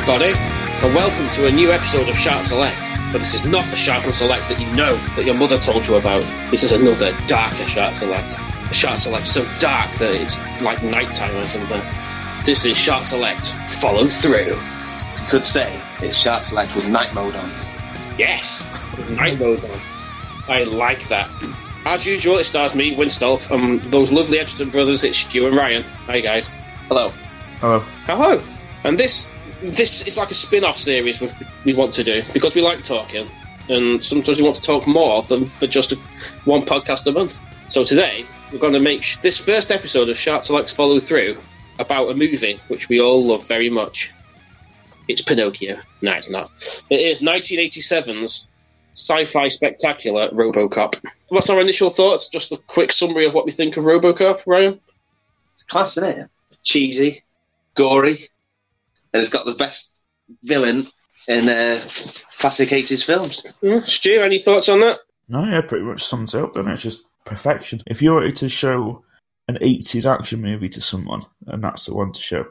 everybody, and welcome to a new episode of Shark Select. But this is not the Shark and Select that you know, that your mother told you about. This is another darker Shark Select. A Shark Select so dark that it's like nighttime or something. This is Shark Select Follow Through. You could say it's Shark Select with night mode on. Yes, with night mode on. I like that. As usual, it stars me, Winstolf, and those lovely Edgerton brothers, it's Stu and Ryan. Hi guys. Hello. Hello. Hello. And this is like a spin-off series we want to do, because we like talking, and sometimes we want to talk more than for just one podcast a month. So today, we're going to make this first episode of Shark Select Follow Through about a movie which we all love very much. It's Pinocchio. No, it's not. It is 1987's sci-fi spectacular RoboCop. What's our initial thoughts? Just a quick summary of what we think of RoboCop, Ryan? It's class, isn't it? Cheesy, gory, and it's got the best villain in classic 80s films. Stu, any thoughts on that? No, yeah, pretty much sums it up, and it's just perfection. If you wanted to show an 80s action movie to someone, and that's the one to show.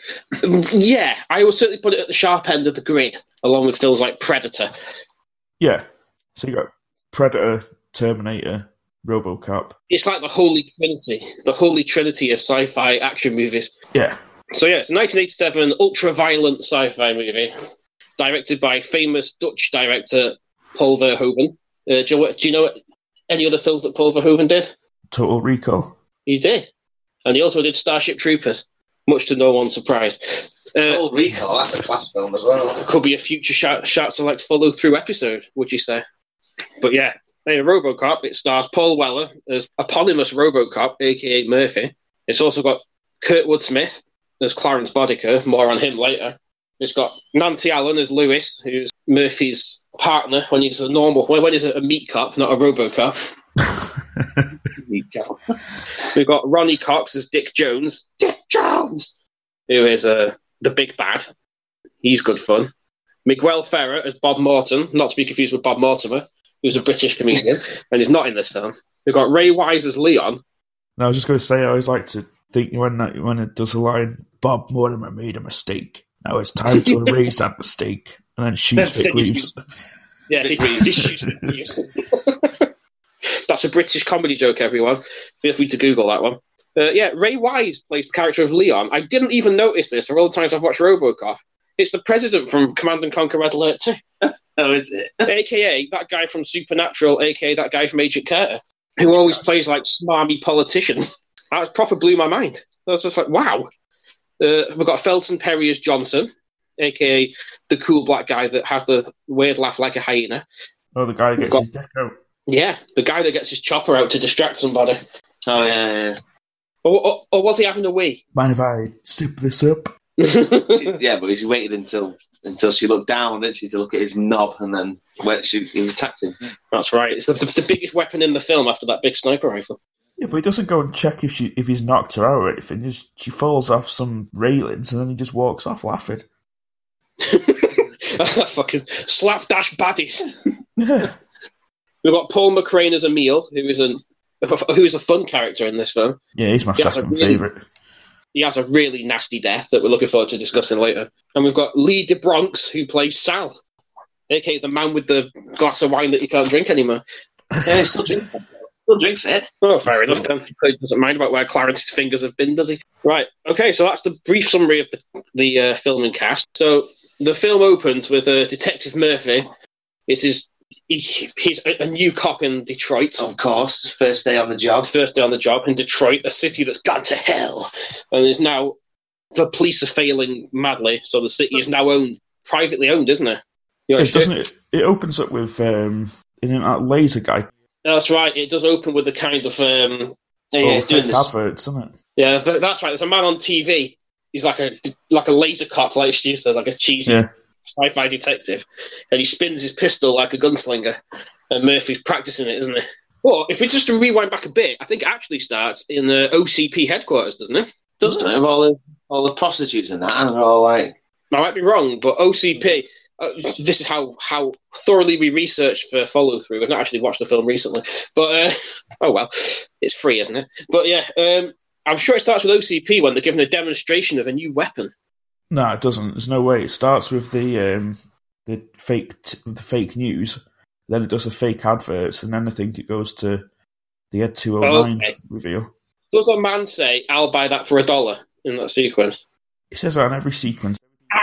Yeah, I would certainly put it at the sharp end of the grid, along with films like Predator. Yeah, so you got Predator, Terminator, RoboCop. It's like the holy trinity of sci-fi action movies. Yeah. So yeah, it's a 1987 ultra-violent sci-fi movie, directed by famous Dutch director Paul Verhoeven. Do you know any other films that Paul Verhoeven did? Total Recall. He did. And he also did Starship Troopers, much to no one's surprise. Total Recall, that's a class film as well. Could be a future Shark Select follow-through episode, would you say? But yeah, RoboCop, it stars Paul Weller as eponymous RoboCop, a.k.a. Murphy. It's also got Kurtwood Smith as Clarence Bodiker, more on him later. It's got Nancy Allen as Lewis, who's Murphy's partner when he's when he's a meat cop, not a RoboCop. Meat cop. We've got Ronnie Cox as Dick Jones, who is the big bad. He's good fun. Miguel Ferrer as Bob Morton, not to be confused with Bob Mortimer, who's a British comedian, and he's not in this film. We've got Ray Wise as Leon. Now, I was just going to say, I always like to think when it does the line, Bob Mortimer made a mistake. Now it's time to erase that mistake. And then shoots Vic Reeves. Yeah, he shoots Vic Reeves. That's a British comedy joke, everyone. Feel free to Google that one. Ray Wise plays the character of Leon. I didn't even notice this for all the times I've watched RoboCop. It's the president from Command and Conquer Red Alert 2. Oh, is it? A.K.A. that guy from Supernatural, a.k.a. that guy from Agent Carter, who always plays like smarmy politicians. That proper blew my mind. I was just like, wow. We've got Felton Perry as Johnson, a.k.a. the cool black guy that has the weird laugh like a hyena. Oh, the guy who gets his dick out. Yeah, the guy that gets his chopper out to distract somebody. Oh, yeah. Or was he having a wee? Mind if I sip this up? Yeah, but he waited until she looked down, didn't she, to look at his knob, and then he attacked him. That's right. It's the biggest weapon in the film after that big sniper rifle. Yeah, but he doesn't go and check if he's knocked her out or anything. She falls off some railings and then he just walks off laughing. Fucking slapdash baddies. Yeah. We've got Paul McCrane as Emil, who is a fun character in this film. Yeah, he's my second favourite. He has a really nasty death that we're looking forward to discussing later. And we've got Lee DeBronx, who plays Sal, a.k.a. the man with the glass of wine that you can't drink anymore. Yeah, still drinks it. Oh, fair enough then. He doesn't mind about where Clarence's fingers have been, does he? Right, okay, so that's the brief summary of the film and cast. So the film opens with Detective Murphy. He's a new cop in Detroit. Of course, first day on the job in Detroit, a city that's gone to hell. And is now, the police are failing madly, so the city is now privately owned, isn't it? It opens up with that laser guy. That's right. It does open with the kind of doing this adverts, isn't it? Yeah, that's right. There's a man on TV. He's like a laser cop, like Stu said, like a cheesy sci-fi detective, and he spins his pistol like a gunslinger. And Murphy's practicing it, isn't he? Well, if we just rewind back a bit, I think it actually starts in the OCP headquarters, doesn't it? Doesn't it? With all the prostitutes and that, and they're all like. I might be wrong, but OCP. This is how thoroughly we researched for follow through. I've not actually watched the film recently, but oh well, it's free, isn't it? But yeah, I'm sure it starts with OCP when they're given a demonstration of a new weapon. No, it doesn't. There's no way. It starts with the fake news, then it does the fake adverts, and then I think it goes to the Ed 209 reveal. Does a man say, "I'll buy that for $1" in that sequence? It says that in every sequence.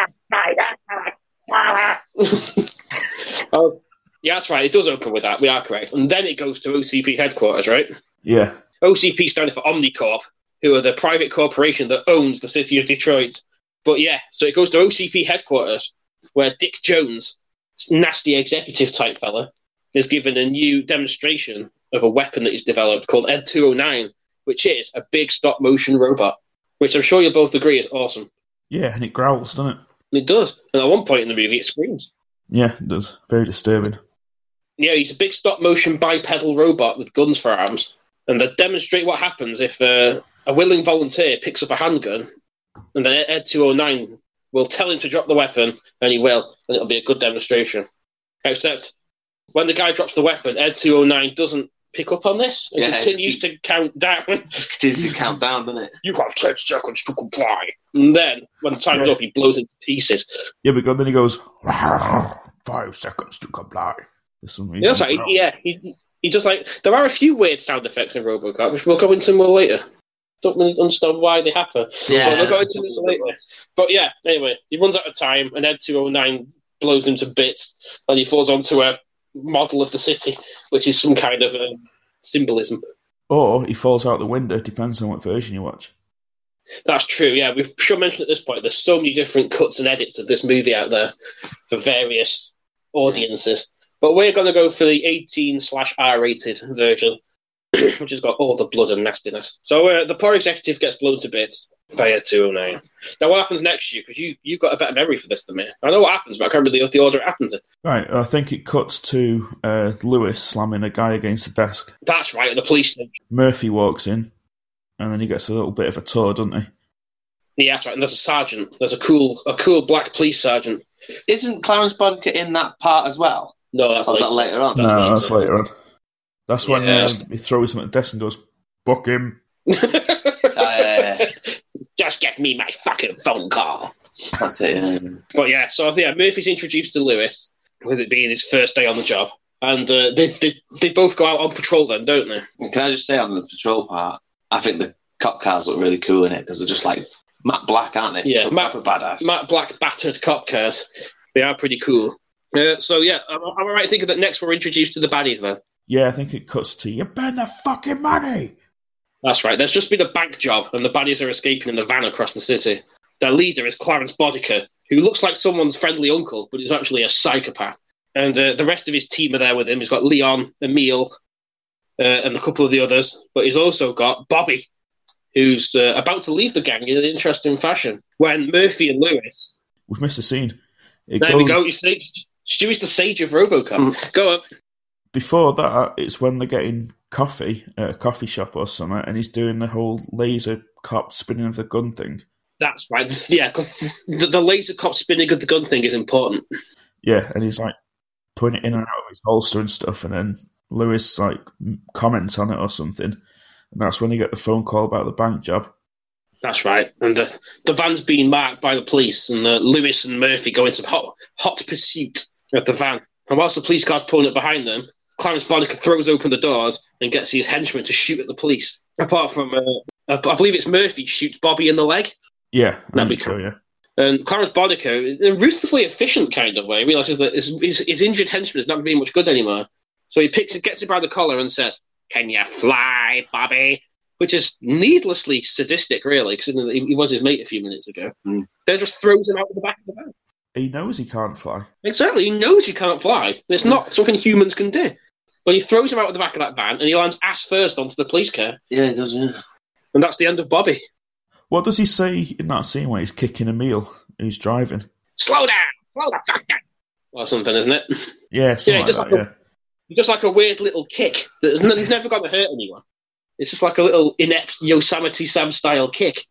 Oh, yeah, that's right. It does open with that. We are correct. And then it goes to OCP headquarters, right? Yeah. OCP standing for Omnicorp, who are the private corporation that owns the city of Detroit. But yeah, so it goes to OCP headquarters, where Dick Jones, nasty executive type fella, is given a new demonstration of a weapon that he's developed called Ed 209, which is a big stop motion robot, which I'm sure you'll both agree is awesome. Yeah, and it growls, doesn't it? And it does. And at one point in the movie, it screams. Yeah, it does. Very disturbing. Yeah, he's a big stop motion bipedal robot with guns for arms. And they demonstrate what happens if a willing volunteer picks up a handgun, and then Ed 209 will tell him to drop the weapon, and he will, and it'll be a good demonstration. Except when the guy drops the weapon, Ed 209 doesn't pick up on this and continues to count down. Continues to count down, doesn't it? You got 10 seconds to comply. And then, when the time's up, he blows into pieces. Yeah, but then he goes, 5 seconds to comply. Yeah, that's right. Yeah, he just like... There are a few weird sound effects in RoboCop, which we'll go into more later. Don't really understand why they happen. Yeah. But we'll go into this later. But yeah, anyway, he runs out of time, and Ed 209 blows him to bits, and he falls onto a model of the city, which is some kind of symbolism. Or he falls out the window, depends on what version you watch. That's true, yeah. We should mention at this point, there's so many different cuts and edits of this movie out there for various audiences. But we're going to go for the 18/R-rated version, which has got all the blood and nastiness. So the poor executive gets blown to bits by Ed 209. Now, what happens next, Hugh? Because you've got a better memory for this than me. I know what happens, but I can't remember the order it happens in. Right, I think it cuts to Lewis slamming a guy against the desk. That's right, at the police station. Murphy walks in, and then he gets a little bit of a tour, doesn't he? Yeah, that's right. And there's a sergeant. There's a cool black police sergeant. Isn't Clarence Boddicker in that part as well? No, that's later on. That's later on. That's when he throws him at the desk and goes, "Book him." Just get me my fucking phone call. That's it. Yeah. But yeah, so Murphy's introduced to Lewis, with it being his first day on the job, and they both go out on patrol then, don't they? Can I just say on the patrol part, I think the cop cars look really cool in it because they're just like matte black, aren't they? Yeah, matte badass. Black battered cop cars. They are pretty cool. So yeah, am I right thinking that next we're introduced to the baddies then? Yeah, I think it cuts to, "You burn the fucking money!" That's right. There's just been a bank job, and the baddies are escaping in a van across the city. Their leader is Clarence Boddicker, who looks like someone's friendly uncle, but is actually a psychopath. And the rest of his team are there with him. He's got Leon, Emil, and a couple of the others. But he's also got Bobby, who's about to leave the gang in an interesting fashion. When Murphy and Lewis... We've missed a scene. We go. You see, Stewie's the sage of RoboCop. Go on. Before that, it's when they're getting coffee at a coffee shop or something, and he's doing the whole laser cop spinning of the gun thing. That's right. Yeah, because the laser cop spinning of the gun thing is important. Yeah, and he's like putting it in and out of his holster and stuff, and then Lewis like comments on it or something, and that's when you get the phone call about the bank job. That's right, and the van's being marked by the police, and Lewis and Murphy go into hot pursuit of the van. And whilst the police car's pulling up behind them, Clarence Boddicker throws open the doors and gets his henchmen to shoot at the police. Apart from, I believe it's Murphy shoots Bobby in the leg. Yeah, so, yeah. And Clarence Boddicker, in a ruthlessly efficient kind of way, realises that his injured henchman is not going to be much good anymore. So he gets him by the collar and says, "Can you fly, Bobby?" Which is needlessly sadistic, really, because he was his mate a few minutes ago. Then just throws him out of the back of the van. He knows he can't fly. Exactly, he knows he can't fly. It's not something humans can do. But he throws him out of the back of that van, and he lands ass first onto the police car. Yeah, he does, yeah. And that's the end of Bobby. What does he say in that scene where he's kicking Emil, who's driving? Slow down! Slow the fuck down! Or something, isn't it? Yeah, something like that, just like a weird little kick. He's never going to hurt anyone. It's just like a little inept Yosemite Sam style kick.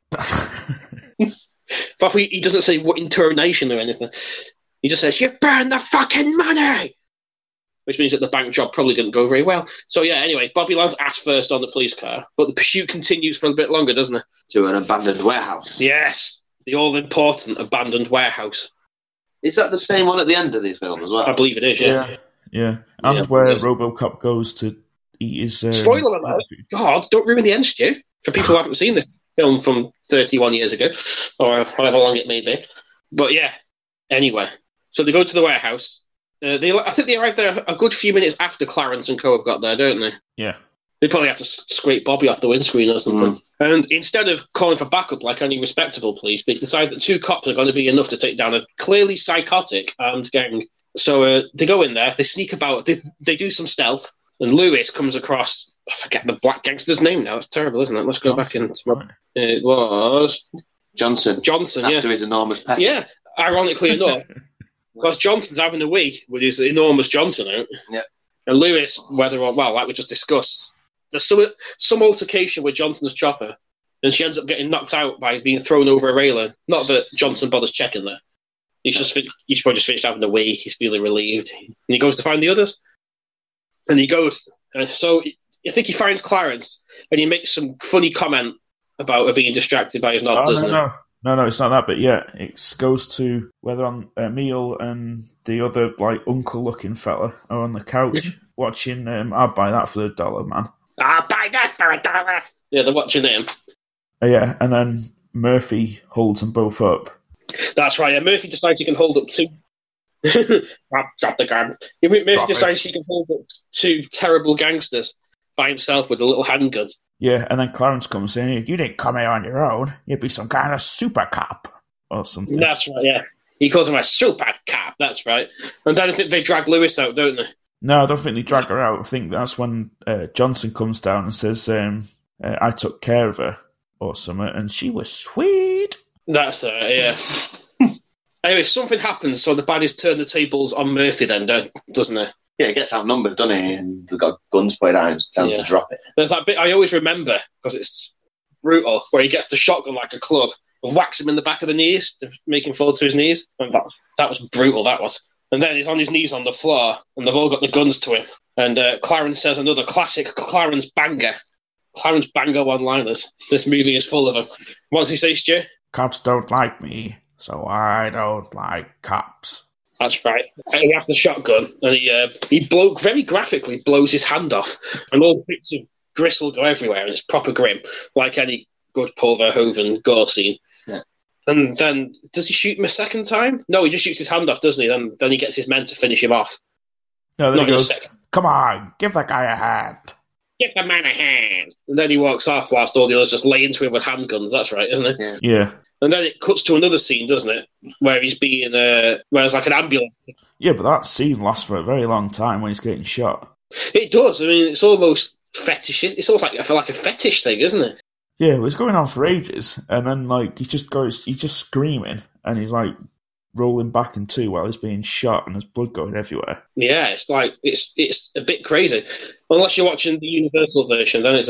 But he doesn't say what intonation or anything. He just says, "You burn the fucking money!" Which means that the bank job probably didn't go very well. So yeah, anyway, Bobby lands ass first on the police car, but the pursuit continues for a bit longer, doesn't it? To an abandoned warehouse. Yes. the all-important abandoned warehouse. Is that the same one at the end of the film as well? I believe it is, yeah. Yeah. And where RoboCop goes to eat his... Spoiler alert! God, don't ruin the end, Stu, for people who haven't seen this film from 31 years ago, or however long it may be. But yeah, anyway. So they go to the warehouse. I think they arrive there a good few minutes after Clarence and Co have got there, don't they? Yeah. They probably have to scrape Bobby off the windscreen or something. And instead of calling for backup like any respectable police, they decide that 2 cops are going to be enough to take down a clearly psychotic armed gang. So they go in there, they sneak about, they do some stealth, and Lewis comes across, I forget the black gangster's name now, it's terrible, isn't it? Let's go back in. It was... Johnson, after his enormous peck. Yeah, ironically enough, because Johnson's having a wee with his enormous Johnson out. Yeah. And Lewis, like we just discussed, there's some altercation with Johnson's chopper, and she ends up getting knocked out by being thrown over a railing. Not that Johnson bothers checking there. He's probably just finished having a wee. He's feeling relieved. And he goes to find the others. And he goes. So I think he finds Clarence, and he makes some funny comment about her being distracted by his knob, doesn't it? No, it's not that. But yeah, it goes to whether on Emil and the other uncle-looking fella are on the couch watching. I'd buy that for $1, man. I'll buy that for $1. Yeah, they're watching him. Yeah, and then Murphy holds them both up. That's right. Yeah, Murphy decides he can hold up 2. Drop the gun. Murphy decides he can hold up 2 terrible gangsters by himself with a little handgun. Yeah, and then Clarence comes in. You didn't come here on your own. You'd be some kind of super cop or something. That's right. Yeah, he calls him a super cop. That's right. And then I think they drag Lewis out, don't they? No, I don't think they drag her out. I think that's when Johnson comes down and says, "I took care of her" or something, and she was sweet. That's yeah. Anyway, something happens, so the baddies turn the tables on Murphy then, doesn't it? Yeah, he gets outnumbered, doesn't he? And they've got guns pointed at him, so tell him to drop it. There's that bit I always remember, because it's brutal, where he gets the shotgun like a club and whacks him in the back of the knees to make him fall to his knees. And that was brutal, that was. And then he's on his knees on the floor, and they've all got the guns to him. And Clarence says another classic Clarence banger. Clarence banger one-liners. This movie is full of them. What does he say, Stu? Cops don't like me, so I don't like cops. That's right. And he has the shotgun, and he very graphically blows his hand off, and all bits of gristle go everywhere, and it's proper grim, like any good Paul Verhoeven gore scene. Yeah. And then, does he shoot him a second time? No, he just shoots his hand off, doesn't he? Then he gets his men to finish him off. No, then he goes, "Come on, give that guy a hand. Give the man a hand." And then he walks off whilst all the others just lay into him with handguns. That's right, isn't it? Yeah. And then it cuts to another scene, doesn't it? Where he's being, where it's like an ambulance. Yeah, but that scene lasts for a very long time when he's getting shot. It does. I mean, it's almost fetish. It's almost like a fetish thing, isn't it? Yeah, it was going on for ages, and then he's just screaming, and he's rolling back in 2 while he's being shot, and there's blood going everywhere. Yeah, it's it's a bit crazy. Unless you're watching the Universal version, then it's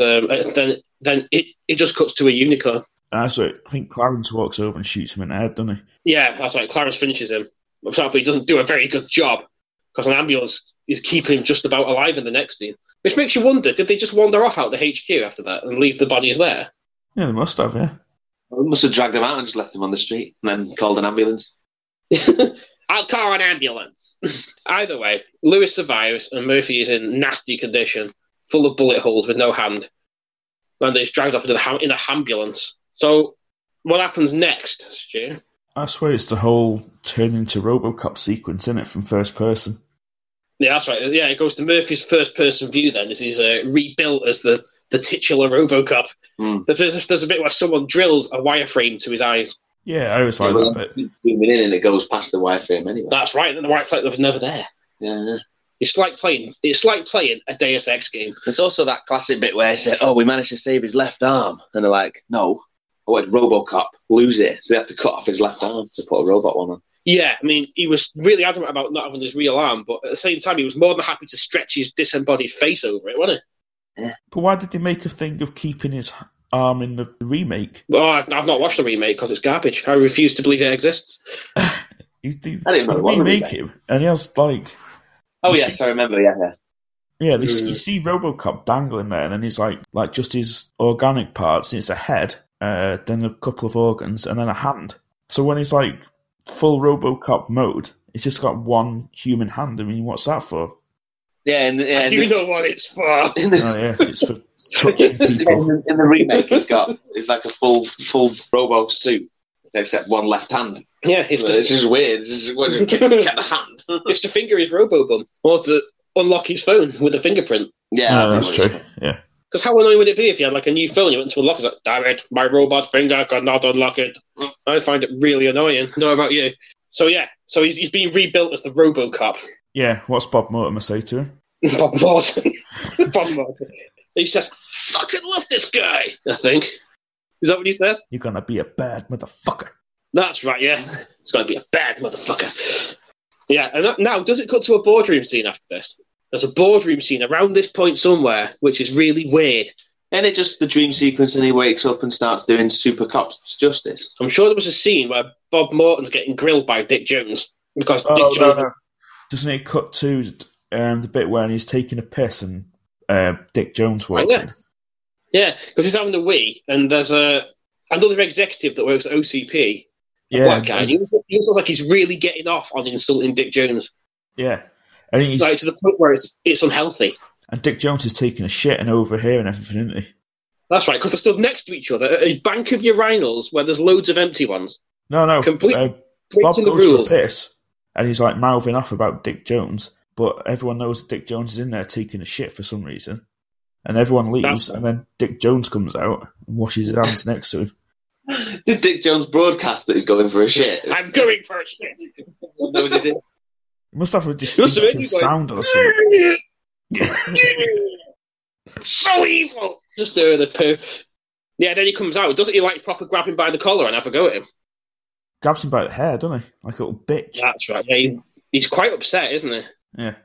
then it just cuts to a unicorn. I think Clarence walks over and shoots him in the head, doesn't he? Yeah, that's right. Clarence finishes him. But he doesn't do a very good job, because an ambulance is keeping him just about alive in the next scene. Which makes you wonder, did they just wander off out the HQ after that and leave the bodies there? Yeah, they must have, yeah. They must have dragged him out and just left him on the street and then called an ambulance. I'll call an ambulance. Either way, Lewis survives and Murphy is in nasty condition, full of bullet holes with no hand. And he's dragged off in an ambulance. So, what happens next, Stu? I swear it's the whole turn into RoboCop sequence, isn't it, from first person? Yeah, that's right. Yeah, it goes to Murphy's first-person view then, as he's rebuilt as the titular RoboCop. There's a bit where someone drills a wireframe to his eyes. Yeah, I always like that bit. Zooming in and it goes past the wireframe anyway. That's right, and the white light was never there. Yeah. It's like playing a Deus Ex game. There's also that classic bit where he said, "Oh, we managed to save his left arm," and they're like, "No, RoboCop lose it," so they have to cut off his left arm to put a robot one on. Yeah, I mean, he was really adamant about not having his real arm, but at the same time, he was more than happy to stretch his disembodied face over it, wasn't he? Yeah. But why did they make a thing of keeping his arm in the remake? Well, I've not watched the remake because it's garbage. I refuse to believe it exists. I didn't know what remake him, and he has Oh yes, I remember. Yeah. Yeah, you see RoboCop dangling there, and then he's like just his organic parts. It's a head, then a couple of organs, and then a hand. So when he's like full RoboCop mode, it's just got one human hand. I mean, what's that for? Yeah, You know what it's for. Oh yeah, it's for touching people. In the remake, it's like a full Robo suit, except one left hand. Yeah, it's just weird. It's just get the hand. It's to finger his Robo-Bum, or to unlock his phone with a fingerprint. Yeah, that's true. Yeah. Because how annoying would it be if you had like a new phone, you went to unlock it, it's like, damn it, my robot finger could not unlock it. I find it really annoying. Know about you. So yeah, he's being rebuilt as the RoboCop. Yeah, what's Bob Mortimer say to him? Bob Morton. Bob Morton. He says, fucking love this guy, I think. Is that what he says? You're gonna be a bad motherfucker. That's right, yeah. He's gonna be a bad motherfucker. Yeah, and now, does it cut to a boardroom scene after this? There's a boardroom scene around this point somewhere, which is really weird. And it just the dream sequence and he wakes up and starts doing super cops justice. I'm sure there was a scene where Bob Morton's getting grilled by Dick Jones. Because Dick Jones... No. Doesn't it cut to the bit where he's taking a piss and Dick Jones walks in? Yeah, because he's having a wee, and there's another executive that works at OCP, a black guy. He looks like he's really getting off on insulting Dick Jones. Yeah. And he's like to the point where it's unhealthy. And Dick Jones is taking a shit and overhearing everything, isn't he? That's right, because they're stood next to each other at a bank of urinals where there's loads of empty ones. No. Bob goes rules. For a piss, and he's like mouthing off about Dick Jones, but everyone knows that Dick Jones is in there taking a shit for some reason. And everyone leaves, and then Dick Jones comes out and washes his hands next to him. Did Dick Jones broadcast that he's going for a shit? I'm going for a shit. He must have a distinctive sound or something. So evil! Just doing the poo. Yeah, then he comes out. Doesn't he like proper grab him by the collar and have a go at him? Grabs him by the hair, doesn't he? Like a little bitch. That's right. Yeah, he's quite upset, isn't he? Yeah.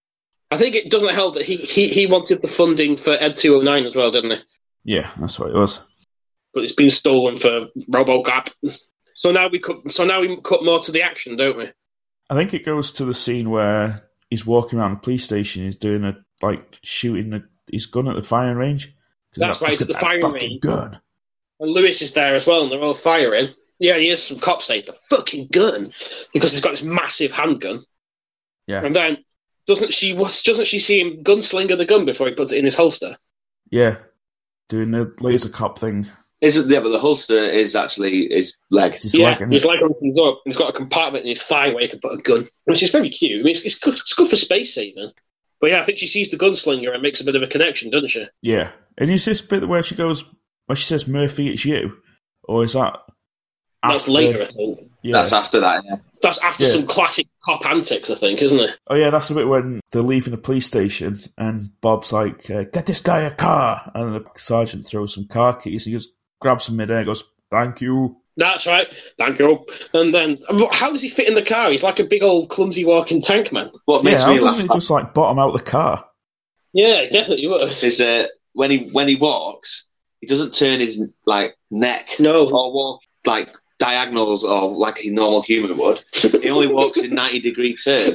I think it doesn't help that he wanted the funding for Ed 209 as well, didn't he? Yeah, that's what it was. But it's been stolen for RoboCop. So now we cut more to the action, don't we? I think it goes to the scene where he's walking around the police station. He's doing shooting his gun at the firing range. That's right. He's at the firing range. Gun. And Lewis is there as well, and they're all firing. Yeah, he hears some cops say the fucking gun because he's got this massive handgun. Yeah. And then doesn't she see him gunslinger the gun before he puts it in his holster? Yeah, doing the laser cop thing. But the holster is actually his leg. His leg opens up, and he's got a compartment in his thigh where he can put a gun, which is very cute. I mean, it's good for space saving. But yeah, I think she sees the gunslinger and makes a bit of a connection, doesn't she? Yeah. And is this bit where she says, Murphy, it's you? Or is that That's later, I think. Yeah. That's after that, yeah. That's after some classic cop antics, I think, isn't it? Oh, yeah, that's the bit when they're leaving the police station and Bob's like, get this guy a car. And the sergeant throws some car keys. He just grabs them midair and goes, thank you. That's right. Thank you. And then, how does he fit in the car? He's like a big old clumsy walking tank man. What makes me laugh? Doesn't he just bottom out the car? Yeah, definitely would. Is when he walks, he doesn't turn his neck. No. Or walk diagonals or like a normal human would. He only walks in 90-degree turns.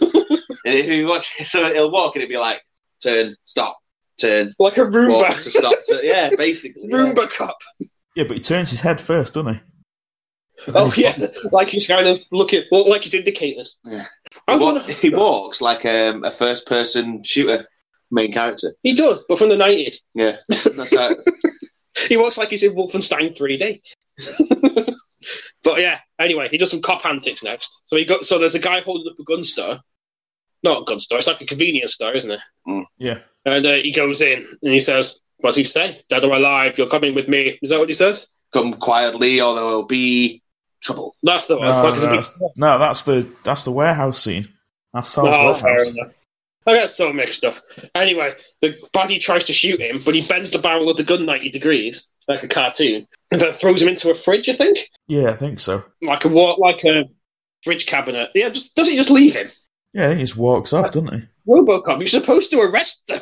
And if he watches, so he'll walk and it'll be like turn, stop, turn, like a Roomba. Walk to stop. Yeah, basically. Roomba cop. Yeah, but he turns his head first, doesn't he? Oh, yeah. Like he's kind of like he's indicated. Yeah. He walks like a first-person shooter main character. He does, but from the 90s. Yeah, that's right. He walks like he's in Wolfenstein 3D. But yeah, anyway, he does some cop antics next. So there's a guy holding up a gun store. Not a gun store, it's like a convenience store, isn't it? Mm. Yeah. And he goes in and he says, what does he say? Dead or alive, you're coming with me. Is that what he says? Come quietly or there will be trouble. That's the one. That's the warehouse scene. That's Sal's warehouse. Fair enough. I get so mixed up. Anyway, the baddie tries to shoot him, but he bends the barrel of the gun 90 degrees, like a cartoon, and then throws him into a fridge, I think? Yeah, I think so. Like a fridge cabinet. Yeah, does he just leave him? Yeah, he just walks off, doesn't he? RoboCop, you're supposed to arrest them.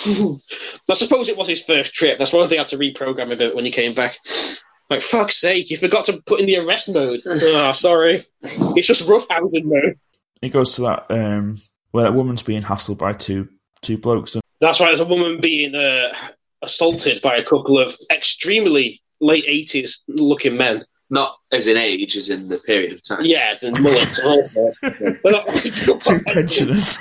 I suppose it was his first trip. I suppose they had to reprogram a bit when he came back. Like, fuck's sake, you forgot to put in the arrest mode. Oh, sorry. It's just roughhousing mode. He goes to that, where that woman's being hassled by two blokes. That's right, there's a woman being assaulted by a couple of extremely late 80s looking men. Not as in age, as in the period of time. Yeah, as in mullets also. Two pensioners.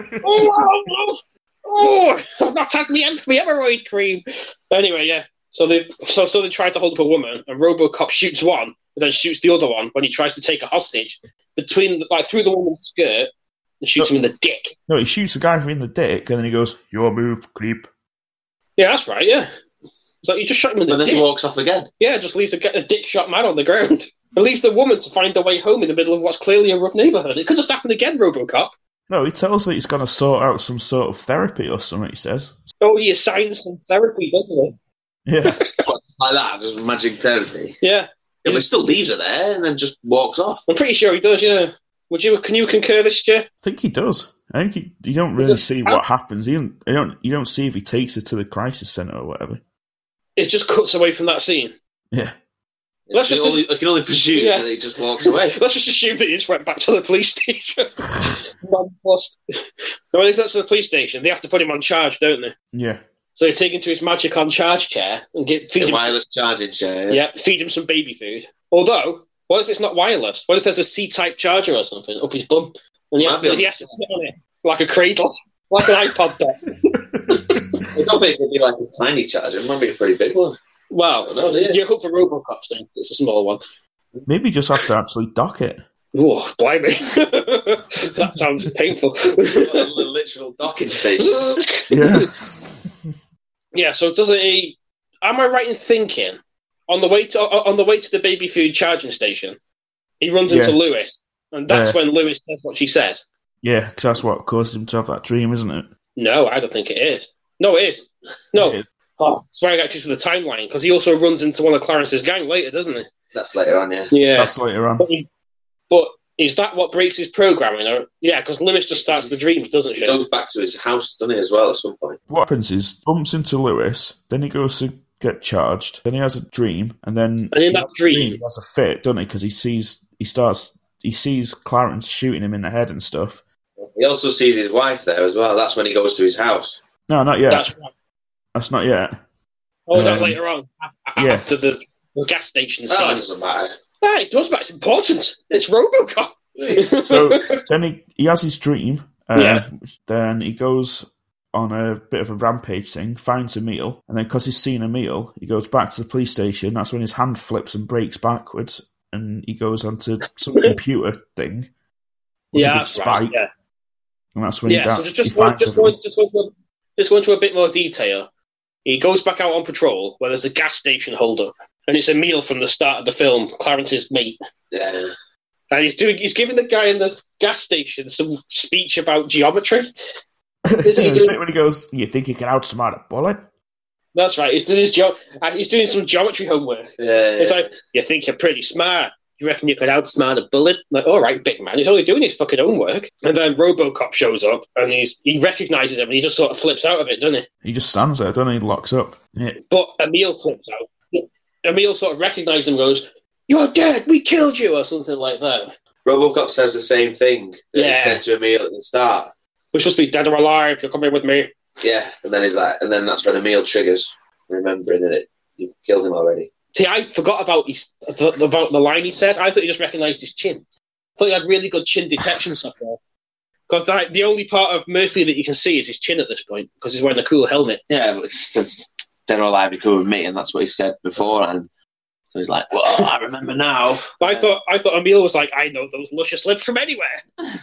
I've not had me hemorrhoid cream. Anyway, yeah. So they try to hold up a woman, and RoboCop shoots one, and then shoots the other one when he tries to take a hostage through the woman's skirt and shoots him in the dick. No, he shoots the guy in the dick, and then he goes, "Your move, creep." Yeah, that's right. Yeah. So he just shot him in the dick. And then he walks off again. Yeah, just leaves a dick shot man on the ground. And leaves the woman to find her way home in the middle of what's clearly a rough neighbourhood. It could just happen again, RoboCop. No, he tells that he's going to sort out some sort of therapy or something, he says. Oh, he assigns some therapy, doesn't he? Yeah. Like that, just magic therapy. Yeah. But he still leaves her there and then just walks off. I'm pretty sure he does, yeah. Can you concur this, Stu? I think he does. I think you don't really see what happens. You don't see if he takes her to the crisis centre or whatever. It just cuts away from that scene. Yeah. I can only presume that he just walks away. Let's just assume that he just went back to the police station. Nonplussed. When he gets to the police station, they have to put him on charge, don't they? Yeah. So they take him to his magic on charge chair and feed him wireless charging chair. Yeah, feed him some baby food. Although, what if it's not wireless? What if there's a C-type charger or something up his bum? And he has to sit on it like a cradle, like an iPod dock. I don't think it'd be like a tiny charger. It might be a pretty big one. Well, you hope for RoboCop's thing. It's a small one. Maybe he just has to actually dock it. Oh, blimey. That sounds painful. A literal docking station. Yeah. Yeah, so doesn't he... Am I right in thinking, on the way to the baby food charging station, he runs into Lewis, and that's when Lewis says what she says? Yeah, because that's what caused him to have that dream, isn't it? No, I don't think it is. No, it is. No. It is. Oh, it's very actually for the timeline, because he also runs into one of Clarence's gang later, doesn't he? That's later on, yeah. Yeah. That's later on. But is that what breaks his programming? Or, yeah, because Lewis just starts the dreams, doesn't she? He goes back to his house, doesn't he, as well, at some point? What happens is, bumps into Lewis, then he goes to get charged, then he has a dream, and then in that dream he has a fit, doesn't he? Because he sees Clarence shooting him in the head and stuff. He also sees his wife there as well. That's when he goes to his house. No, not yet. That's right. That's not yet. Oh, is that later on? Yeah. After the gas station scene? Oh, it doesn't matter. Yeah, it does, but it's important. It's RoboCop. So then he has his dream. Then he goes on a bit of a rampage thing, finds a meal, and then because he's seen a meal, he goes back to the police station. That's when his hand flips and breaks backwards, and he goes onto some computer thing. Yeah, that's right. Yeah. And that's when he just go into a bit more detail. He goes back out on patrol where there's a gas station holdup, and it's Emil from the start of the film, Clarence's mate. Yeah. And he's giving the guy in the gas station some speech about geometry. When he goes, "You think you can outsmart a bullet?" That's right. He's doing some geometry homework. Yeah. It's like, you think you're pretty smart. You reckon you could outsmart a bullet? Like, all right, big man. He's only doing his fucking homework. And then RoboCop shows up, and he recognises him, and he just sort of flips out of it, doesn't he? He just stands there, doesn't he? He locks up. Yeah. But Emil flips out. Emil sort of recognises him and goes, "You're dead. We killed you," or something like that. RoboCop says the same thing that he said to Emil at the start. We're supposed to be dead or alive. You're coming with me. Yeah, and then he's like, and then that's when Emil triggers, remembering that you've killed him already. See, I forgot about the line he said. I thought he just recognised his chin. I thought he had really good chin detection software. Because the only part of Murphy that you can see is his chin at this point, because he's wearing a cool helmet. Yeah, but it's just dead or alive, you come with me, and that's what he said before. And so he's like, "Well, I remember now." But I thought Emil was like, "I know those luscious lips from anywhere."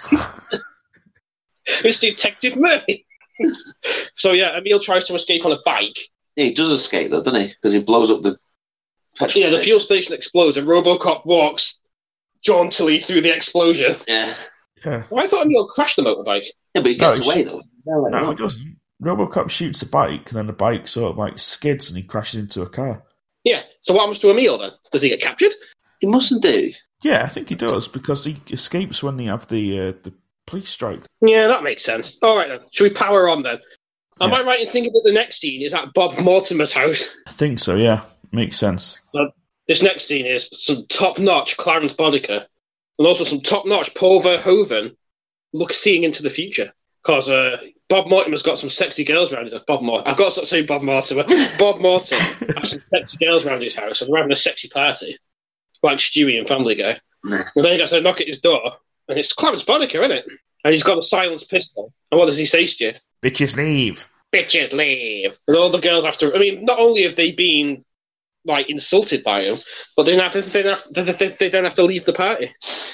It's Detective Murphy. So yeah, Emil tries to escape on a bike. Yeah, he does escape though, doesn't he? Because he blows up the petrol station. The fuel station explodes, and RoboCop walks jauntily through the explosion. Yeah. Well, I thought Emil crashed the motorbike. Yeah, but he gets away though. No, he doesn't. RoboCop shoots a bike, and then the bike sort of like skids, and he crashes into a car. Yeah. So what happens to Emil then? Does he get captured? He mustn't do. Yeah, I think he does, because he escapes when they have the police strike. Yeah, that makes sense. All right then. Should we power on then? Am I right in thinking that the next scene is at Bob Mortimer's house? I think so, yeah. Makes sense. So this next scene is some top-notch Clarence Boddicker, and also some top-notch Paul Verhoeven seeing into the future. Because Bob Mortimer's got some sexy girls around his house. I've got to stop saying Bob Mortimer. Bob Morton has some sexy girls around his house, and they're having a sexy party. like Stewie and Family Guy. Nah. And then he goes to knock at his door, and it's Clarence Boddicker, isn't it? And he's got a silenced pistol. And what does he say, Stu? Bitches leave. Bitches leave. And all the girls have to... I mean, not only have they been, like, insulted by him, but they don't have to leave the party.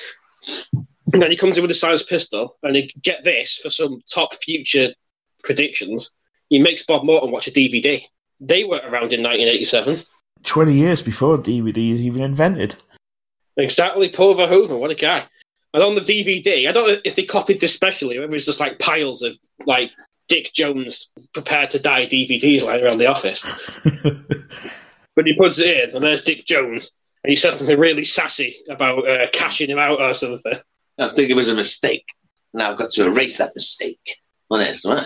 And then he comes in with a silenced pistol, and he get this, for some top future predictions, he makes Bob Morton watch a DVD. They weren't around in 1987. 20 years before DVD is even invented. Exactly, Paul Verhoeven, what a guy. And on the DVD, I don't know if they copied this specially, or if it was just like piles of like Dick Jones prepared to die DVDs lying around the office. But he puts it in, and there's Dick Jones, and he says something really sassy about cashing him out or something. I think it was a mistake. Now I've got to erase that mistake. Honest, right?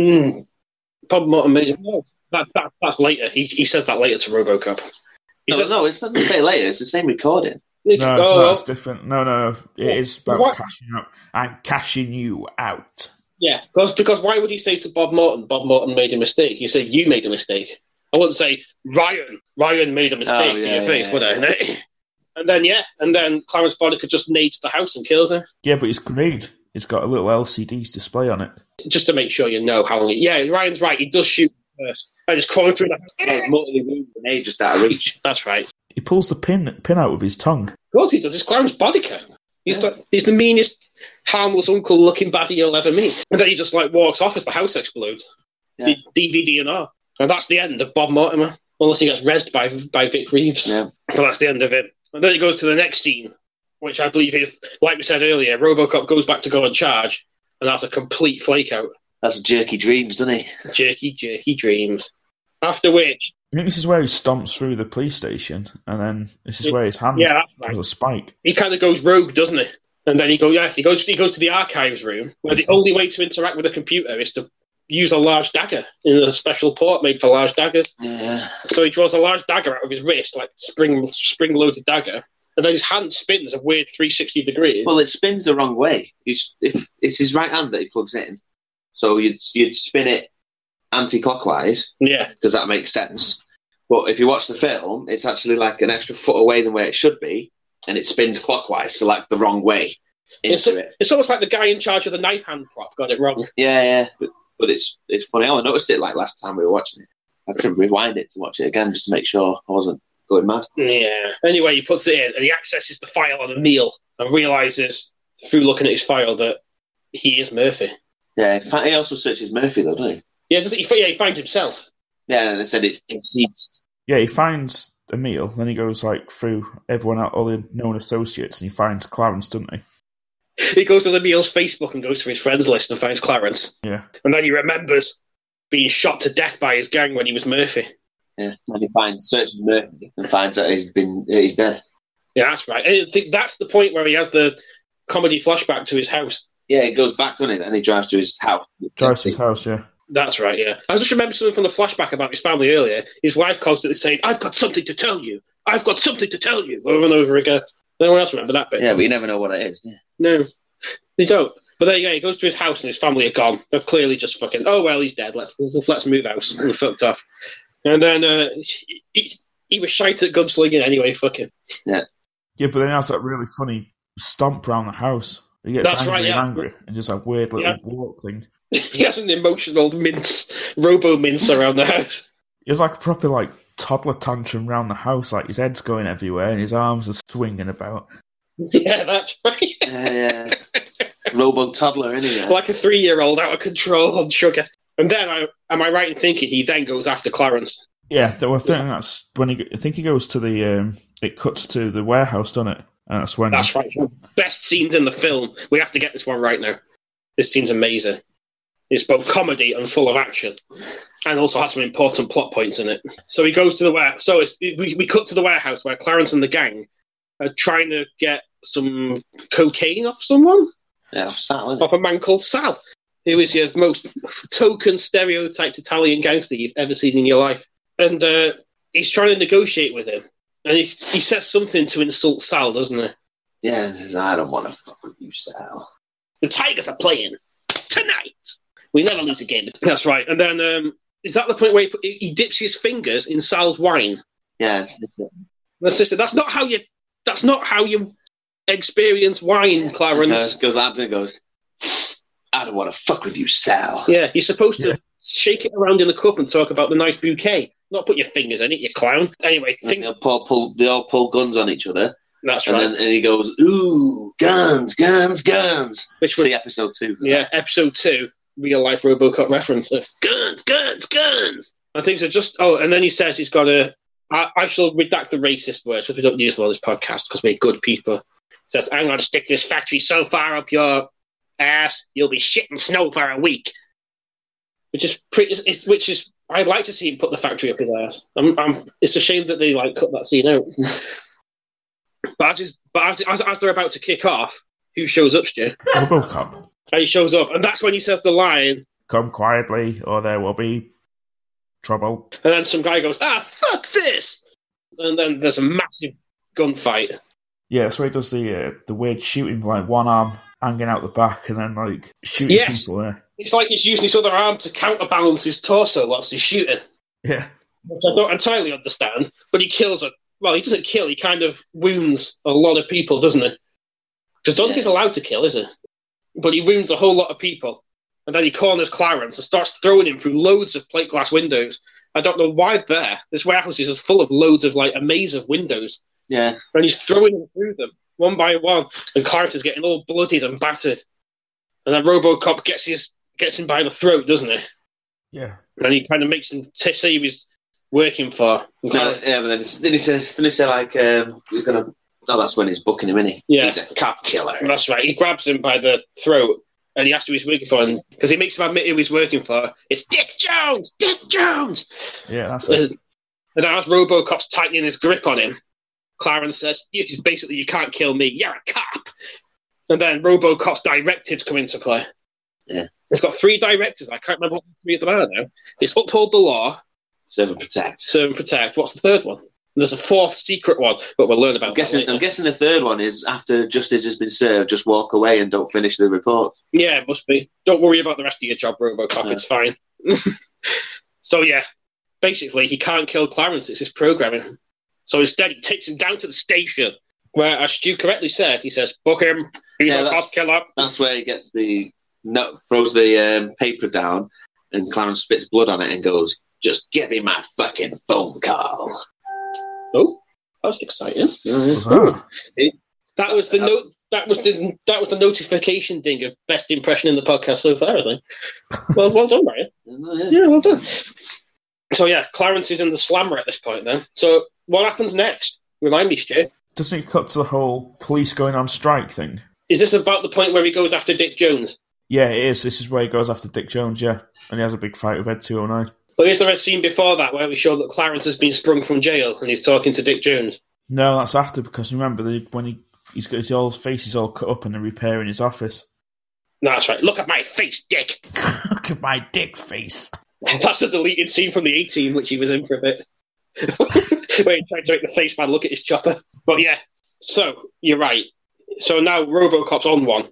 Bob Morton made it. No, that's later. He says that later to RoboCop. No, it's not the same later. It's the same recording. No, it's different. No. It is about cashing out. I'm cashing you out. Yeah, because why would he say to Bob Morton made a mistake? You say, you made a mistake. I wouldn't say, Ryan made a mistake to your face, would I? And then Clarence Boddicker just nades the house and kills her. Yeah, but his grenade, it's got a little LCD display on it. Just to make sure you know how long Ryan's right, he does shoot first. And just crawling through the house. Mortally wounded grenade just out of reach. That's right. He pulls the pin out with his tongue. Of course he does. It's Clarence Boddicker. He's the meanest, harmless uncle-looking baddie you'll ever meet. And then he just walks off as the house explodes. Yeah. DVD and all. And that's the end of Bob Mortimer. Unless he gets rezzed by Vic Reeves. Yeah. But that's the end of it. And then he goes to the next scene, which I believe is, like we said earlier, RoboCop goes back to go on charge, and that's a complete flake-out. That's Jerky Dreams, doesn't he? Jerky Dreams. After which... I think this is where he stomps through the police station, and then this is where his hand has a spike. He kind of goes rogue, doesn't he? And then he goes to the archives room, where the only way to interact with a computer is to use a large dagger in a special port made for large daggers. Yeah. So he draws a large dagger out of his wrist, like spring-loaded dagger, and then his hand spins a weird 360 degrees. Well, it spins the wrong way. If it's his right hand that he plugs in, so you'd spin it anti-clockwise. Yeah. Because that makes sense. But if you watch the film, it's actually like an extra foot away than where it should be, and it spins clockwise, so like the wrong way into it. It's almost like the guy in charge of the knife hand prop got it wrong. Yeah. But it's funny. I only noticed it last time we were watching it. I had to rewind it to watch it again just to make sure I wasn't going mad. Yeah. Anyway, he puts it in and he accesses the file on Emil and realises through looking at his file that he is Murphy. Yeah, he also searches Murphy though, doesn't he? Yeah, he finds himself. Yeah, and they said it's deceased. Yeah, he finds Emil, then he goes through everyone out, all the known associates, and he finds Clarence, doesn't he? He goes to Emil's Facebook and goes through his friends list and finds Clarence. Yeah. And then he remembers being shot to death by his gang when he was Murphy. Yeah, and he searches Murphy and finds out he's dead. Yeah, that's right. And I think that's the point where he has the comedy flashback to his house. Yeah, he goes back, doesn't he? And he drives to his house. Yeah. That's right, yeah. I just remember something from the flashback about his family earlier. His wife constantly saying, I've got something to tell you. I've got something to tell you. Over and over again. Anyone else remember that bit? Yeah, but you never know what it is, do you? No, they don't. But there you go. He goes to his house and his family are gone. They've clearly just fucking, oh, well, he's dead. Let's move house. And he fucked off. And then he was shite at gunslinging anyway, fuck him. Yeah. Yeah, but then he has that really funny stomp around the house. He gets angry and just that weird little walk thing. He has an emotional robo-mince around the house. He has like a proper toddler tantrum around the house, like his head's going everywhere and his arms are swinging about. Yeah, that's right. Yeah. Robo toddler, isn't he? Like a 3-year-old out of control on sugar. And then, am I right in thinking he then goes after Clarence? Yeah, I think that's when I think he goes to the. It cuts to the warehouse, doesn't it? And that's when. That's right. Best scenes in the film. We have to get this one right now. This scene's amazing. It's both comedy and full of action, and also has some important plot points in it. So he goes to the warehouse. So we cut to the warehouse where Clarence and the gang are trying to get some cocaine off someone. Yeah, Sal. Off a man called Sal, who is your most token stereotyped Italian gangster you've ever seen in your life. And he's trying to negotiate with him. And he says something to insult Sal, doesn't he? Yeah, he says, I don't want to fuck with you, Sal. The Tigers are playing tonight. We never lose a game. That's right. And then, is that the point where he dips his fingers in Sal's wine? Yeah. That's not how you That's not how you experience wine, Clarence. Goes out and goes, I don't want to fuck with you, Sal. Yeah, you're supposed to shake it around in the cup and talk about the nice bouquet, not put your fingers in it, you clown. Anyway, they all pull guns on each other. That's right. And he goes, ooh, guns. Which was episode 2. Yeah, episode 2, real life RoboCop reference of guns. I think so. And then he says he's got I shall redact the racist words because we don't use them on this podcast because we're good people. He says, I'm going to stick this factory so far up your ass, you'll be shitting snow for a week. Which is I'd like to see him put the factory up his ass. It's a shame that they cut that scene out. But as they're about to kick off, who shows up, Stu? RoboCop. And he shows up, and that's when he says the line, "Come quietly, or there will be trouble." And then some guy goes, fuck this! And then there's a massive gunfight. Yeah, that's where he does the weird shooting, one arm hanging out the back, and then shooting people. Yeah. It's like he's using his other arm to counterbalance his torso whilst he's shooting. Yeah. Which I don't entirely understand, but he kills he doesn't kill, he kind of wounds a lot of people, doesn't he? Because I don't think he's allowed to kill, is he? But he wounds a whole lot of people. And then he corners Clarence and starts throwing him through loads of plate glass windows. I don't know why this warehouse is full of loads of a maze of windows. Yeah. And he's throwing them through them, one by one. And Clarence is getting all bloodied and battered. And then RoboCop gets him by the throat, doesn't he? Yeah. And he kind of makes him say he was working for. But then he say he's gonna. Oh, that's when he's booking him, isn't he? Yeah. He's a cop killer. That's right. He grabs him by the throat and he asks who he's working for, because he makes him admit who he's working for. It's Dick Jones. Yeah, that's it. And as RoboCop's tightening his grip on him, Clarence says, basically, you can't kill me. You're a cop. And then RoboCop's directives come into play. Yeah. It's got 3 directives. I can't remember what the 3 of them are now. It's uphold the law. Serve and protect. What's the third one? There's a 4th secret one, but we'll learn about that. I'm guessing the third one is after justice has been served, just walk away and don't finish the report. Yeah, it must be. Don't worry about the rest of your job, RoboCop. It's fine. So, yeah, basically, he can't kill Clarence. It's his programming. So instead, he takes him down to the station, where, as Stu correctly said, he says, book him. He's a cop killer. That's where he gets throws the paper down, and Clarence spits blood on it and goes, just give me my fucking phone call. Oh, that was exciting. That was the notification ding of best impression in the podcast so far, I think. Well done, Ryan. Yeah, well done. So yeah, Clarence is in the slammer at this point then. So what happens next? Remind me, Stu. Doesn't it cut to the whole police going on strike thing? Is this about the point where he goes after Dick Jones? Yeah, it is. This is where he goes after Dick Jones, yeah. And he has a big fight with Ed 209. But is there a scene before that where we show that Clarence has been sprung from jail and he's talking to Dick Jones? No, that's after, because remember when he's got his face is all cut up and they're repairing his office. No, that's right. Look at my face, Dick. Look at my dick face. That's the deleted scene from the A-Team, which he was in for a bit. Where he tried to make the face man look at his chopper. But yeah, so you're right. So now RoboCop's on one.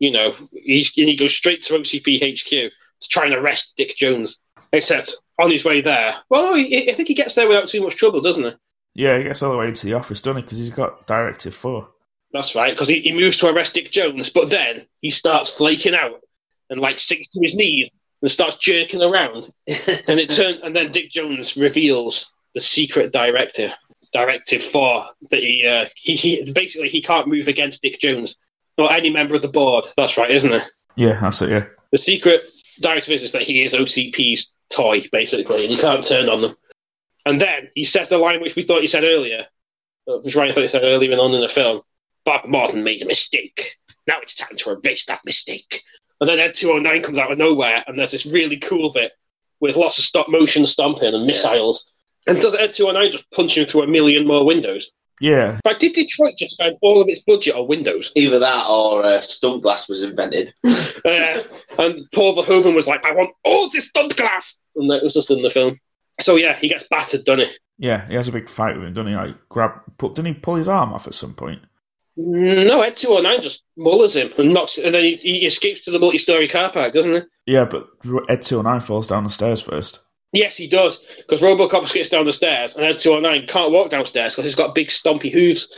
He goes straight to OCP HQ to try and arrest Dick Jones. Except on his way there, I think he gets there without too much trouble, doesn't he? Yeah, he gets all the way to the office, doesn't he? Because he's got Directive 4. That's right, because he moves to arrest Dick Jones, but then he starts flaking out and sinks to his knees and starts jerking around. And then Dick Jones reveals the secret directive, Directive 4, that he basically he can't move against Dick Jones or any member of the board. That's right, isn't it? Yeah, that's it. Yeah. The secret directive is that he is OCP's toy, basically, and you can't turn on them. And then he said the line which we thought he said earlier, which Ryan thought he said earlier on in the film, Bob Morton made a mistake. Now it's time to erase that mistake. And then Ed 209 comes out of nowhere, and there's this really cool bit with lots of stop-motion stomping and missiles. And does Ed 209 just punch him through a million more windows? Yeah. Did Detroit just spend all of its budget on windows? Either that or stunt glass was invented. And Paul Verhoeven was like, I want all this stunt glass! And that was just in the film. So yeah, he gets battered, doesn't he? Yeah, he has a big fight with him, doesn't he? Didn't he pull his arm off at some point? No, Ed 209 just mullers him and then he escapes to the multi-story car park, doesn't he? Yeah, but Ed 209 falls down the stairs first. Yes, he does, because RoboCop gets down the stairs and Ed 209 can't walk downstairs because he's got big stompy hooves.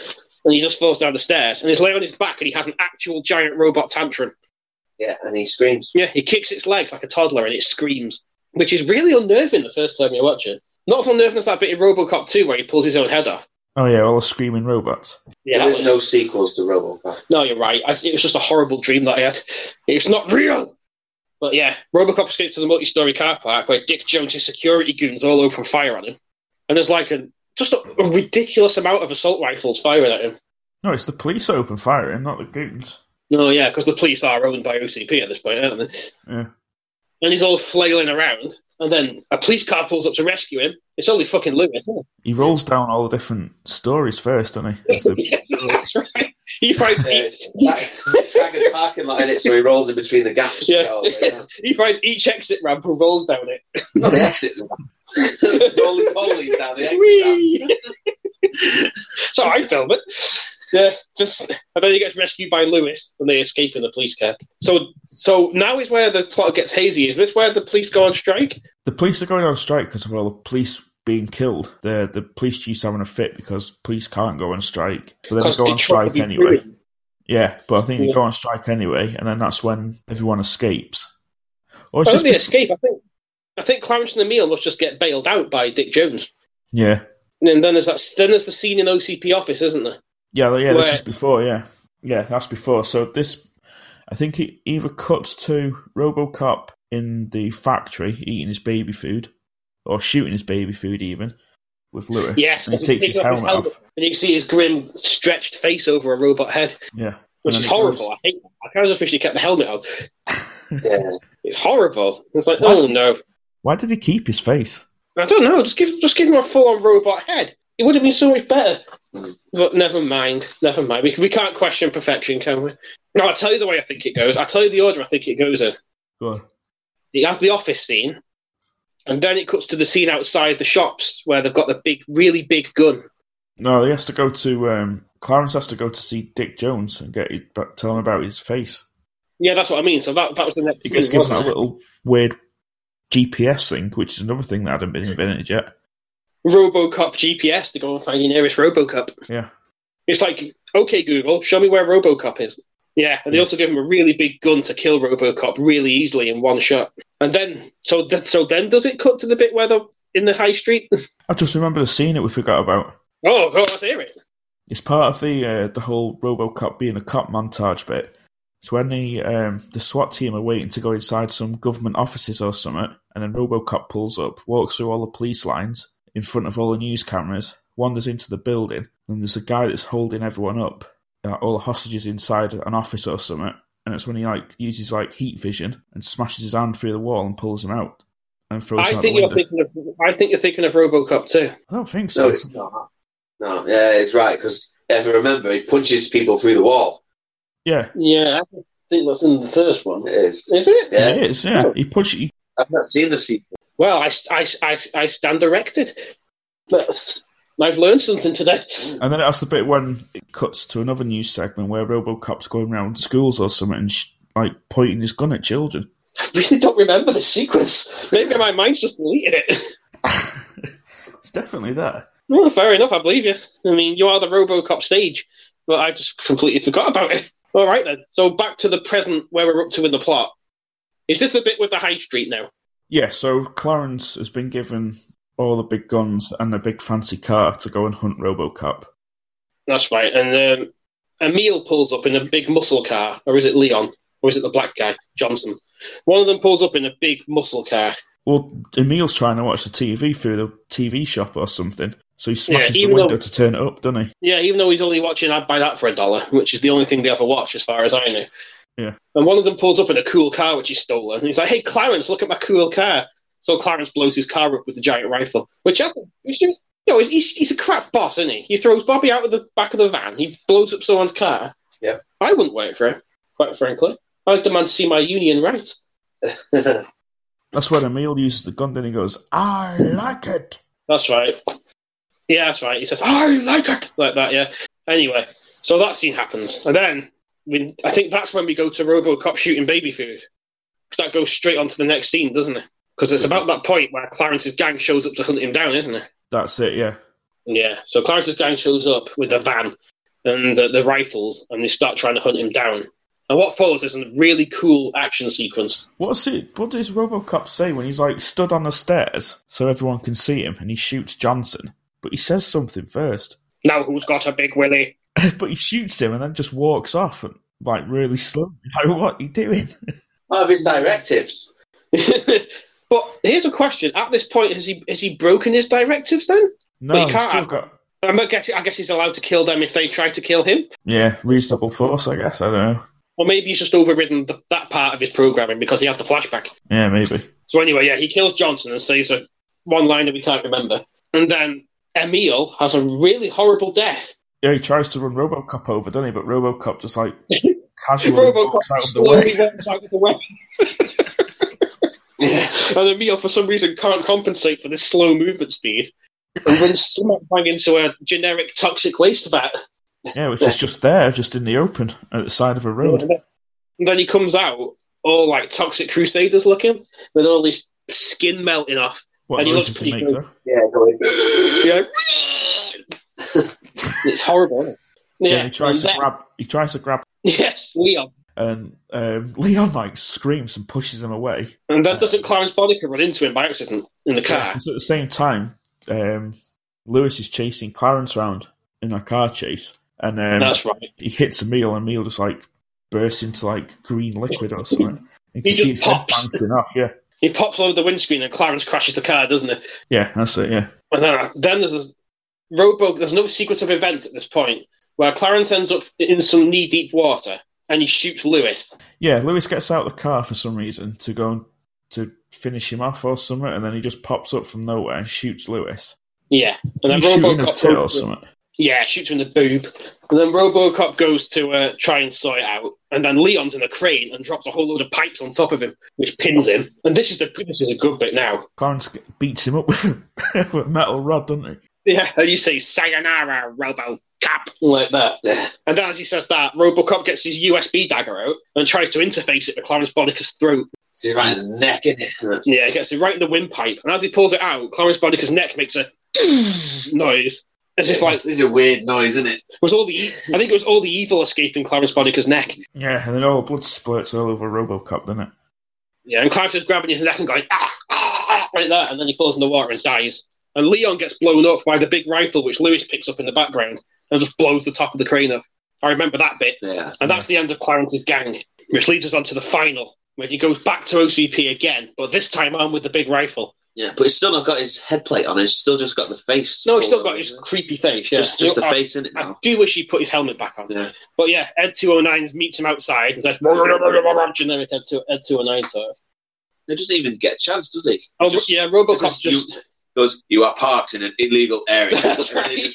and he just falls down the stairs, and he's laying on his back, and he has an actual giant robot tantrum. Yeah, and he screams. Yeah, he kicks its legs like a toddler, and it screams, which is really unnerving the first time you watch it. Not as unnerving as that bit in RoboCop 2 where he pulls his own head off. Oh yeah, all the screaming robots. Yeah, there is no sequels to RoboCop. No, you're right. It was just a horrible dream that I had. It's not real! But yeah, RoboCop escapes to the multi-story car park where Dick Jones' security goons all open fire on him. And there's like just a ridiculous amount of assault rifles firing at him. No, it's the police open firing, not the goons. No, yeah, because the police are owned by OCP at this point, aren't they? Yeah. And he's all flailing around, and then a police car pulls up to rescue him. It's only fucking Lewis, isn't it? He rolls down all the different stories first, doesn't he? Yeah, that's right. He finds staggered parking lot in it, so he rolls in between the gaps. Yeah. He finds each exit ramp and rolls down it. Not the exit ramp. Rolling polies down the exit ramp. So I film it. Yeah, and then he gets rescued by Lewis, and they escape in the police car. So now is where the plot gets hazy. Is this where the police go on strike? The police are going on strike because of all the police being killed. The police chief's having a fit because police can't go on strike. But then they go on strike anyway. Yeah, but I think they go on strike anyway, and then that's when everyone escapes. Or it's they escape. I think Clarence and Emil must just get bailed out by Dick Jones. Yeah. And then there's the scene in OCP office, isn't there? Yeah, this is before, yeah. Yeah, that's before. So this, I think it either cuts to RoboCop in the factory eating his baby food, or shooting his baby food even, with Lewis. Yes, and he takes his helmet off. And you can see his grim, stretched face over a robot head. Yeah. Which is horrible. I hate that. I kind of just wish he kept the helmet on. Yeah. It's horrible. It's like, oh no. Why did he keep his face? I don't know. Just give him a full-on robot head. It would have been so much better. But never mind. We can't question perfection, can we? No, I'll tell you the way I think it goes. I'll tell you the order I think it goes in. Go on. It has the office scene, and then it cuts to the scene outside the shops where they've got the big, really big gun. No, he has to go to... Clarence has to go to see Dick Jones and tell him about his face. Yeah, that's what I mean. So that was the next He gets given a little weird GPS thing, which is another thing that hadn't been invented yet. RoboCop GPS to go and find your nearest RoboCop. Yeah. It's like, okay, Google, show me where RoboCop is. Yeah, and they also give him a really big gun to kill RoboCop really easily in one shot. And then, so then does it cut to the bit where they're in the high street? I just remember the scene that we forgot about. Oh, let's hear it. It's part of the whole RoboCop being a cop montage bit. It's when the SWAT team are waiting to go inside some government offices or something, and then RoboCop pulls up, walks through all the police lines in front of all the news cameras, wanders into the building, and there's a guy that's holding everyone up, all the hostages inside an office or something, and it's when he uses heat vision and smashes his hand through the wall and pulls him out and throws him out the window. I think you're thinking of RoboCop too. I don't think so. No, it's not. No, yeah, it's right, because if you remember, he punches people through the wall. Yeah. Yeah, I think that's in the first one. It is. Is it? Yeah. It is, yeah. Oh. I've not seen the sequel. Well, I stand erected. I've learned something today. And then that's the bit when it cuts to another news segment where RoboCop's going around schools or something and pointing his gun at children. I really don't remember the sequence. Maybe my mind's just deleted it. It's definitely there. Well, fair enough, I believe you. I mean, you are the RoboCop stage, but I just completely forgot about it. All right, then. So back to the present where we're up to in the plot. Is this the bit with the high street now? Yeah, so Clarence has been given all the big guns and a big fancy car to go and hunt RoboCop. That's right. And Emil pulls up in a big muscle car. Or is it Leon? Or is it the black guy, Johnson? One of them pulls up in a big muscle car. Well, Emil's trying to watch the TV through the TV shop or something. So he smashes the window to turn it up, doesn't he? Yeah, even though he's only watching I'd Buy That for $1, which is the only thing they ever watch as far as I know. Yeah. And one of them pulls up in a cool car which he's stolen. And he's like, hey, Clarence, look at my cool car. So Clarence blows his car up with the giant rifle. He's a crap boss, isn't he? He throws Bobby out of the back of the van. He blows up someone's car. Yeah. I wouldn't wait for him, quite frankly. I'd demand to see my union rights. That's when Emil uses the gun, then he goes, I like it. That's right. Yeah, that's right. He says, I like it. Like that, yeah. Anyway, so that scene happens. And then, I think that's when we go to RoboCop shooting baby food. Because that goes straight on to the next scene, doesn't it? Because it's about that point where Clarence's gang shows up to hunt him down, isn't it? That's it, yeah. Yeah, so Clarence's gang shows up with the van. and the rifles, and they start trying to hunt him down. And what follows is a really cool action sequence. What does RoboCop say when he's like stood on the stairs so everyone can see him, and he shoots Johnson? But he says something first. Now who's got a big willy? But he shoots him and then just walks off, and like really slow. Like, what are you doing? One of his directives. But here's a question: at this point, has he broken his directives then? No, he can't. I guess he's allowed to kill them if they try to kill him. Yeah, reasonable force, I guess. I don't know. Or maybe he's just overridden that part of his programming because he had the flashback. Yeah, maybe. So anyway, yeah, he kills Johnson and says a one-liner we can't remember. And then Emil has a really horrible death. Yeah, he tries to run RoboCop over, doesn't he? But RoboCop just like casually walks out of the way. Walks out of the way. And Emil, for some reason, can't compensate for this slow movement speed and runs smack bang into a generic toxic waste vat. Yeah, which is just there, just in the open, at the side of a road. And then he comes out, all like Toxic Crusaders looking, with all his skin melting off. What and he noises looks he make, good. though? Yeah, going. Yeah. It's horrible, isn't it? Yeah, he tries to grab. Yes, Leon. And Leon like screams and pushes him away. And then doesn't Clarence Boddicker run into him by accident in the car? Yeah, so at the same time, Lewis is chasing Clarence around in a car chase. And that's right. He hits Emil, and Emil just like bursts into like green liquid or something. You can He see just his head pops. bouncing off, yeah. He pops over the windscreen and Clarence crashes the car, doesn't he? Yeah, that's it, yeah. And then there's another sequence of events at this point where Clarence ends up in some knee-deep water and he shoots Lewis. Yeah, Lewis gets out of the car for some reason to go to finish him off or something, and then he just pops up from nowhere and shoots Lewis. Yeah. And then He's shooting a RoboCop tit or something. Yeah, shoots him in the boob. And then RoboCop goes to try and sort it out. And then Leon's in a crane and drops a whole load of pipes on top of him, which pins him. And this is a good bit now. Clarence beats him up with a metal rod, doesn't he? Yeah, and you say, "Sayonara, RoboCop," like that. Yeah. And then as he says that, RoboCop gets his USB dagger out and tries to interface it with Clarence Boddicker's throat. He's right in the neck, isn't it? Yeah, he gets it right in the windpipe. And as he pulls it out, Clarence Boddicker's neck makes a noise. As if like this is a weird noise, isn't it? I think it was all the evil escaping Clarence Boddicker's neck. Yeah, and then all the blood splurts all over RoboCop, doesn't it? Yeah, and Clarence is grabbing his neck and going like that, and then he falls in the water and dies. And Leon gets blown up by the big rifle, which Lewis picks up in the background, and just blows the top of the crane up. I remember that bit. Yeah. And that's the end of Clarence's gang, which leads us on to the final, where he goes back to OCP again, but this time on with the big rifle. Yeah, but he's still not got his head plate on. He's still just got the face. No, he's still got his creepy face. Yeah. Just the face in it now. I do wish he put his helmet back on. Yeah. But yeah, Ed 209 meets him outside and says, generic Ed 209 sort of. He doesn't even get a chance, does he? Oh, yeah, RoboCop just goes, "You are parked in an illegal area." That's right.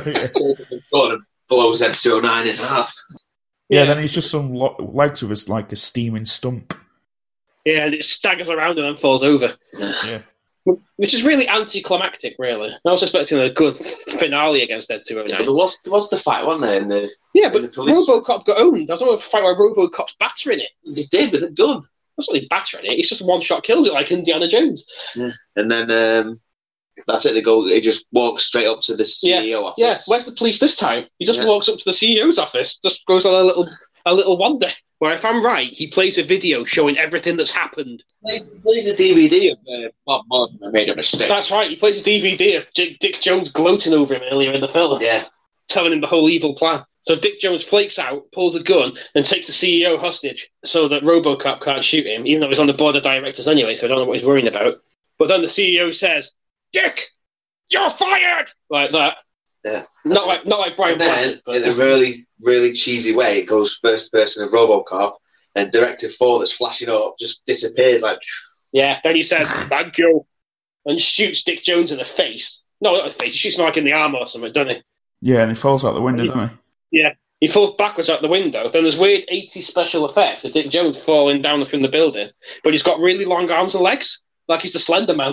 And blows Ed 209 in half. Yeah, then he's just some legs with his like a steaming stump. Yeah, and it staggers around and then falls over. Yeah. Which is really anticlimactic, really. I was expecting a good finale against Ed 209. Yeah, there was the fight, wasn't there? But RoboCop got owned. There's not a fight where RoboCop's battering it. He did with a gun. That's not really battering it. It's just one shot kills it like Indiana Jones. Yeah. And then that's it. He just walks straight up to the CEO office. Yeah, where's the police this time? He just walks up to the CEO's office, just goes on a little wander. Where, if I'm right, he plays a video showing everything that's happened. He plays a DVD of Bob Martin. I made a mistake. That's right. He plays a DVD of Dick Jones gloating over him earlier in the film. Yeah. Telling him the whole evil plan. So Dick Jones flakes out, pulls a gun, and takes the CEO hostage so that RoboCop can't shoot him, even though he's on the board of directors anyway, so I don't know what he's worrying about. But then the CEO says, "Dick, you're fired!" Like that. Yeah. Not like Brian Blessed. In a really, really cheesy way, it goes first person of RoboCop, and Directive 4 that's flashing up just disappears like... Yeah, then he says, "Thank you," and shoots Dick Jones in the face. No, not the face. He shoots him like in the arm or something, doesn't he? Yeah, and he falls out the window, doesn't he? Yeah, he falls backwards out the window. Then there's weird 80s special effects of Dick Jones falling down from the building, but he's got really long arms and legs, like he's the Slender Man.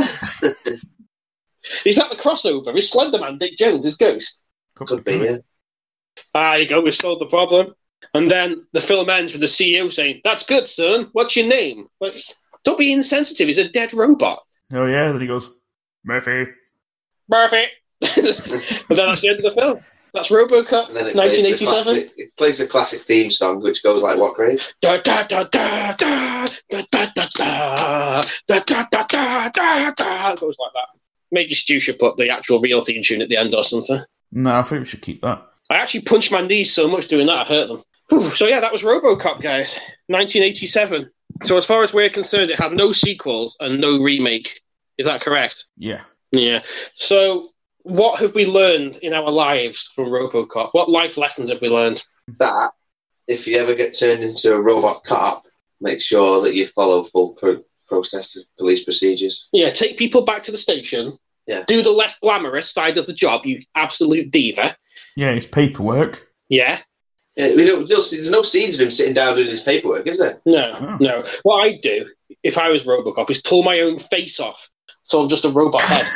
He's not the crossover. Is Slender Man Dick Jones his ghost? Could be, yeah. There you go, we've solved the problem. And then the film ends with the CEO saying, "That's good, son. What's your name?" Like, don't be insensitive. He's a dead robot. Oh, yeah. Then he goes, "Murphy." Murphy. And then that's the end of the film. That's RoboCop, And then 1987. It plays the classic theme song, which goes like what, Craig? Da da da da da da da da da da da da da da. It goes like that. Maybe Stu should put the actual real theme tune at the end or something. No, I think we should keep that. I actually punched my knees so much doing that, I hurt them. Whew. So yeah, that was RoboCop, guys. 1987. So as far as we're concerned, it had no sequels and no remake. Is that correct? Yeah. Yeah. So what have we learned in our lives from RoboCop? What life lessons have we learned? That if you ever get turned into a robot cop, make sure that you follow full process of police procedures. Yeah, take people back to the station. Yeah. Do the less glamorous side of the job, you absolute diva. Yeah, it's paperwork. Yeah. Yeah, there's no scenes of him sitting down doing his paperwork, is there? No. What I'd do, if I was RoboCop, is pull my own face off, so I'm just a robot head.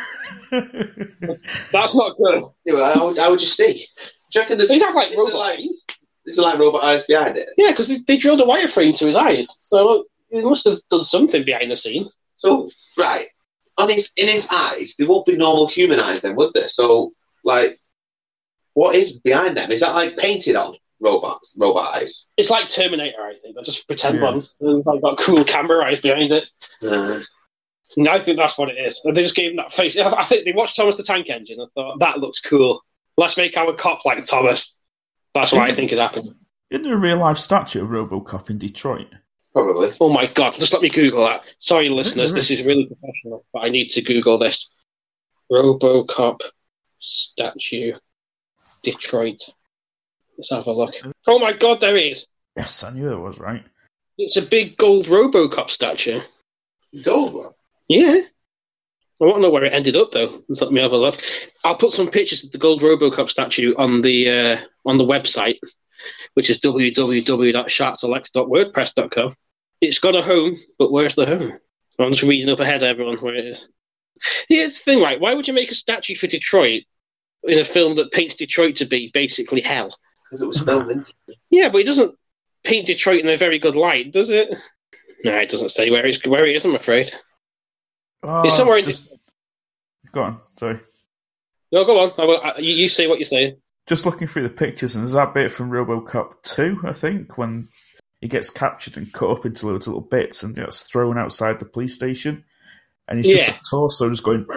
That's not good. Yeah, how would you see? Do you reckon He'd have like robot eyes. Is it like robot eyes behind it? Yeah, because they drilled a wireframe to his eyes, so he must have done something behind the scenes. So, right, in his eyes, they won't be normal human eyes then, would they? So, like, what is behind them? Is that like painted on robot eyes? It's like Terminator, I think. They're just pretend ones. And they've got cool camera eyes behind it. No, I think that's what it is. They just gave him that face. I think they watched Thomas the Tank Engine and thought, that looks cool. Let's make our cop like Thomas. That's what I think is happening. Isn't there a real-life statue of RoboCop in Detroit? Probably. Oh my God, just let me Google that. Sorry, listeners, this is really professional, but I need to Google this. RoboCop statue, Detroit. Let's have a look. Oh my God, there it is. Yes, I knew it was, right? It's a big gold RoboCop statue. Gold one? Yeah. I want to know where it ended up, though. Let's let me have a look. I'll put some pictures of the gold RoboCop statue on the website, which is www.sharkselect.wordpress.com. It's got a home, but where's the home? I'm just reading up ahead, everyone, where it is. Here's the thing, right? Why would you make a statue for Detroit in a film that paints Detroit to be basically hell? Because it was filming. Yeah, but it doesn't paint Detroit in a very good light, does it? No, it doesn't say where it is, I'm afraid. It's somewhere in... Go on, sorry. No, go on. You say what you're saying. Just looking through the pictures, and there's that bit from RoboCop 2, I think, when he gets captured and cut up into loads of little bits and gets thrown outside the police station. And he's just a torso just going...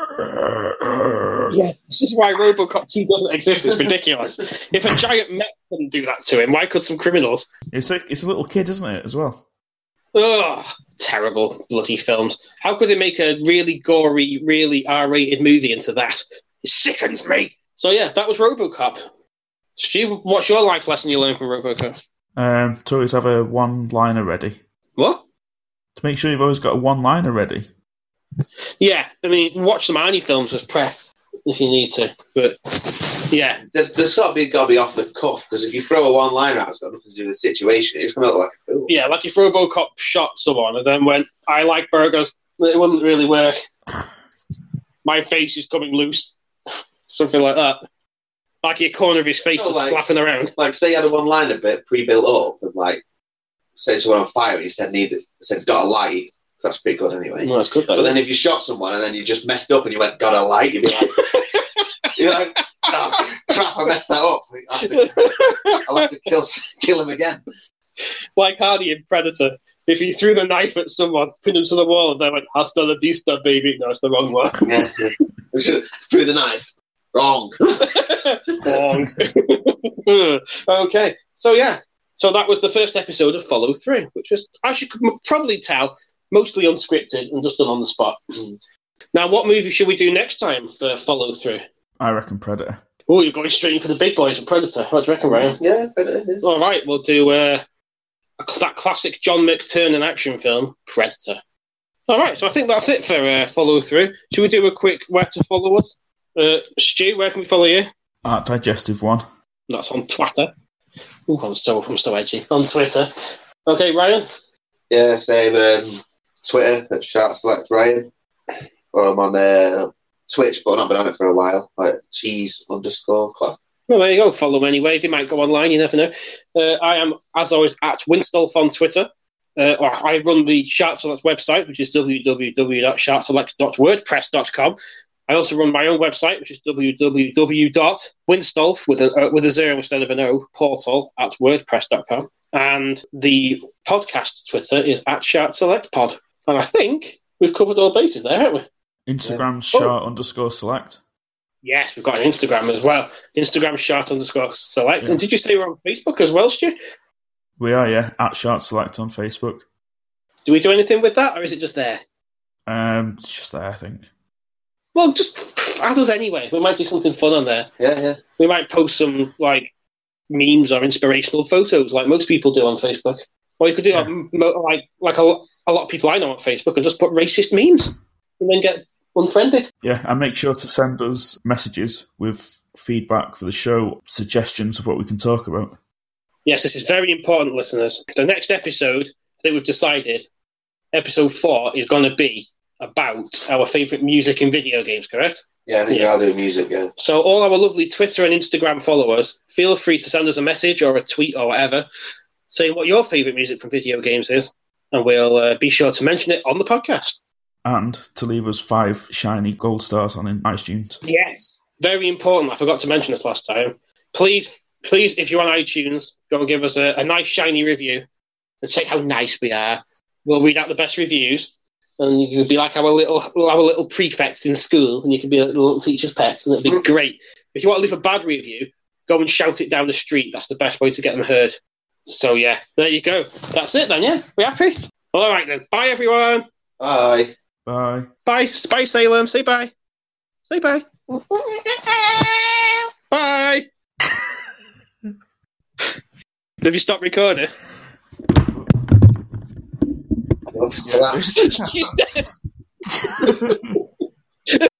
Yeah, this is why RoboCop 2 doesn't exist. It's ridiculous. If a giant mech couldn't do that to him, why could some criminals? It's a little kid, isn't it, as well? Ugh, terrible bloody films. How could they make a really gory, really R-rated movie into that? It sickens me. So yeah, that was RoboCop. Stu, what's your life lesson you learned from RoboCop? To always have a one-liner ready. What? To make sure you've always got a one-liner ready. Yeah, I mean, watch some Arnie films with prep if you need to, but yeah. There's sort of got to be off the cuff, because if you throw a one-liner out, it's got nothing to do with the situation. It's going to look like a fool. Yeah, like if RoboCop shot someone and then went, I like burgers, it wouldn't really work. My face is coming loose. Something like that. Like your corner of his face was flapping around. Like, say you had a one-liner bit pre-built up, and like, say someone on fire, and you said, got a light. That's pretty good anyway. No, that's good, though. But then if you shot someone and then you just messed up and you went, got a light, you'd be like, oh, crap, I messed that up. I'll have to kill him again. Like Hardy in Predator. If he threw the knife at someone, pinned him to the wall, and they went, hasta la vista, baby. No, it's the wrong one. Yeah. Threw the knife. Wrong. Wrong. Okay. So, yeah. So that was the first episode of Follow Through, which was, as you could probably tell, mostly unscripted and just done on the spot. Now, what movie should we do next time for Follow Through? I reckon Predator. Oh, you're going straight in for the big boys with Predator. What do you reckon, Ryan? Yeah, Predator. Yeah. All right, we'll do that classic John McTiernan action film, Predator. All right, so I think that's it for Follow Through. Should we do a quick where to follow us? Stu, where can we follow you? Digestive One. That's on Twitter. Ooh, I'm so edgy. On Twitter. Okay, Ryan? Yeah, same Twitter at SharkSelectRyan. Or I'm on Twitch, but I've not been on it for a while. Like cheese_club. Well, there you go. Follow them anyway. They might go online. You never know. I am, as always, at Winstolf on Twitter. I run the Shark Select website, which is www.sharkselect.wordpress.com. I also run my own website, which is www.winstolf, with a zero instead of an O, portal at wordpress.com. And the podcast Twitter is at ShartSelectPod. And I think we've covered all bases there, haven't we? Instagram's Shart_select. Yes, we've got an Instagram as well. Instagram Shart_select. Yeah. And did you say we're on Facebook as well, Stu? We are, yeah, at ShartSelect on Facebook. Do we do anything with that, or is it just there? It's just there, I think. Well, just add us anyway. We might do something fun on there. Yeah. We might post some like memes or inspirational photos, like most people do on Facebook. Or you could do like a lot of people I know on Facebook and just put racist memes and then get unfriended. Yeah, and make sure to send us messages with feedback for the show, suggestions of what we can talk about. Yes, this is very important, listeners. The next episode, I think we've decided, episode 4 is going to be about our favourite music in video games, correct? Yeah, I think I'll do music, yeah. So all our lovely Twitter and Instagram followers, feel free to send us a message or a tweet or whatever, saying what your favourite music from video games is, and we'll be sure to mention it on the podcast. And to leave us 5 shiny gold stars on iTunes. Yes. Very important. I forgot to mention this last time. Please, if you're on iTunes, go and give us a nice shiny review and say how nice we are. We'll read out the best reviews. And you could be like our little prefects in school, and you could be a little teacher's pets, and it'd be great. If you want to leave a bad review, go and shout it down the street. That's the best way to get them heard. So, yeah, there you go. That's it then, yeah? We happy? All right, then. Bye, everyone. Bye. Bye. Bye. Bye, Salem. Say bye. Say bye. Bye. Have you stopped recording? She's dead.